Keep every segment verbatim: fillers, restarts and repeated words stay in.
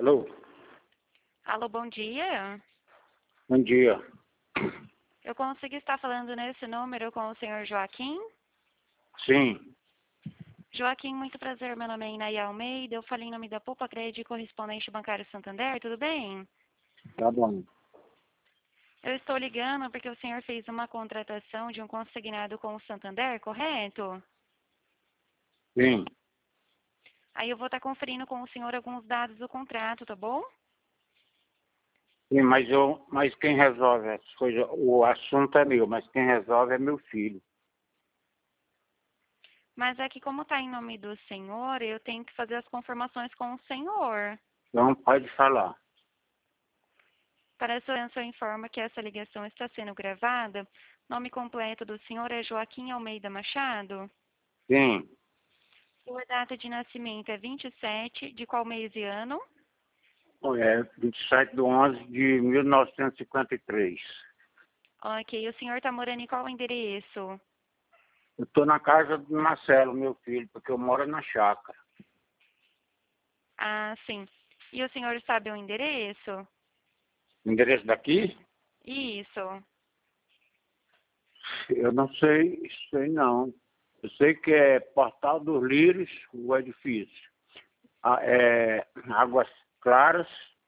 Alô? Alô, bom dia. Bom dia. Eu consegui estar falando nesse número com o senhor Joaquim? Sim, Joaquim, muito prazer. Meu nome é Inaia Almeida. Eu falei em nome da Poupa Crédito Correspondente Bancário Santander. Tudo bem? tá bom. Eu estou ligando porque o senhor fez uma contratação de um consignado com o Santander, correto? Sim, Aí eu vou estar conferindo com o senhor alguns dados do contrato, tá bom? sim, mas eu, mas quem resolve as coisas, o assunto é meu, mas quem resolve é meu filho. Mas é que como está em nome do senhor, eu tenho que fazer as confirmações com o senhor. Então pode falar. Para a segurança, eu informo que essa ligação está sendo gravada. Nome completo do senhor é Joaquim Almeida Machado. Sim, Sua data de nascimento é vinte e sete de qual mês e ano? é vinte e sete de onze de mil novecentos e cinquenta e três. Ok, o senhor está morando em qual endereço? Eu estou na casa do Marcelo, meu filho, porque eu moro na chácara. Ah, sim. E o senhor sabe o endereço? O endereço daqui? Isso. Eu não sei, sei não. Eu sei que é Portal dos Lírios, o edifício. Ah, é, Águas Claras,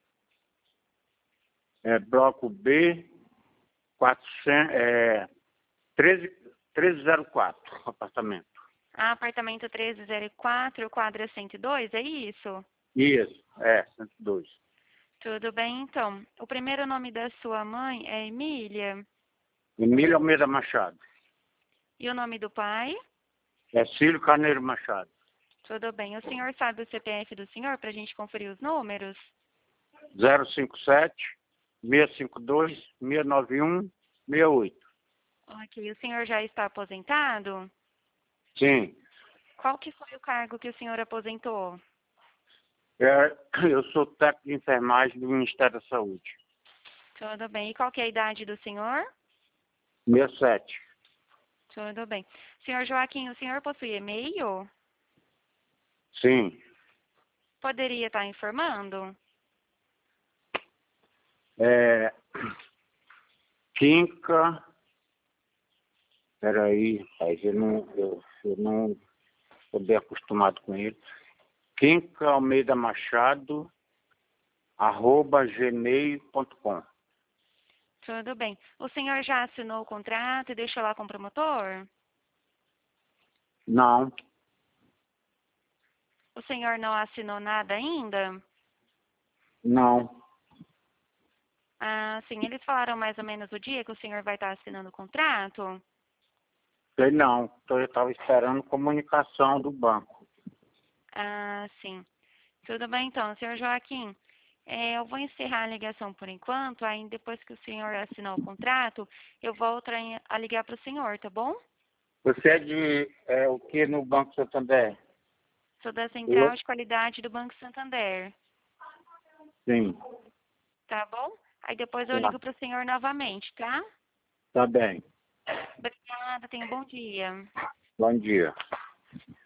é, bloco B, quatrocentos, é, treze, treze zero quatro, apartamento. Ah, apartamento treze zero quatro, quadra cento e dois, é isso? Isso, é, cento e dois. Tudo bem, então. O primeiro nome da sua mãe é Emília. Emílio Almeida Machado. E o nome do pai? É Cílio Carneiro Machado. Tudo bem. O senhor sabe o C P F do senhor para a gente conferir os números? zero cinco sete, seis cinco dois, seis nove um, seis oito. Ok. O senhor já está aposentado? Sim, Qual que foi o cargo que o senhor aposentou? é, eu sou técnico de enfermagem do Ministério da Saúde. Tudo bem. E qual que é a idade do senhor? sessenta e sete. Tudo bem. Senhor Joaquim, o senhor possui e-mail? Sim. Poderia estar informando? É, Quinca. Peraí, rapaz, eu não, eu, eu não estou bem acostumado com ele. Quinca Almeida Machado, arroba gmail ponto com. Tudo bem. O senhor já assinou o contrato e deixou lá com o promotor? Não, O senhor não assinou nada ainda? não, Ah, sim. Eles falaram mais ou menos o dia que o senhor vai estar assinando o contrato? sei não. Então, eu estava esperando comunicação do banco. Ah, sim. Tudo bem, então. Senhor Joaquim, é, eu vou encerrar a ligação por enquanto. Aí, depois que o senhor assinar o contrato, eu volto a a ligar para o senhor, tá bom? Você é de é, o que no Banco Santander? Sou da Eu? Central de Qualidade do Banco Santander, Sim, tá bom? Aí depois eu tá, ligo para o senhor novamente, tá? tá bem. Obrigada, tenha um bom dia. Bom dia.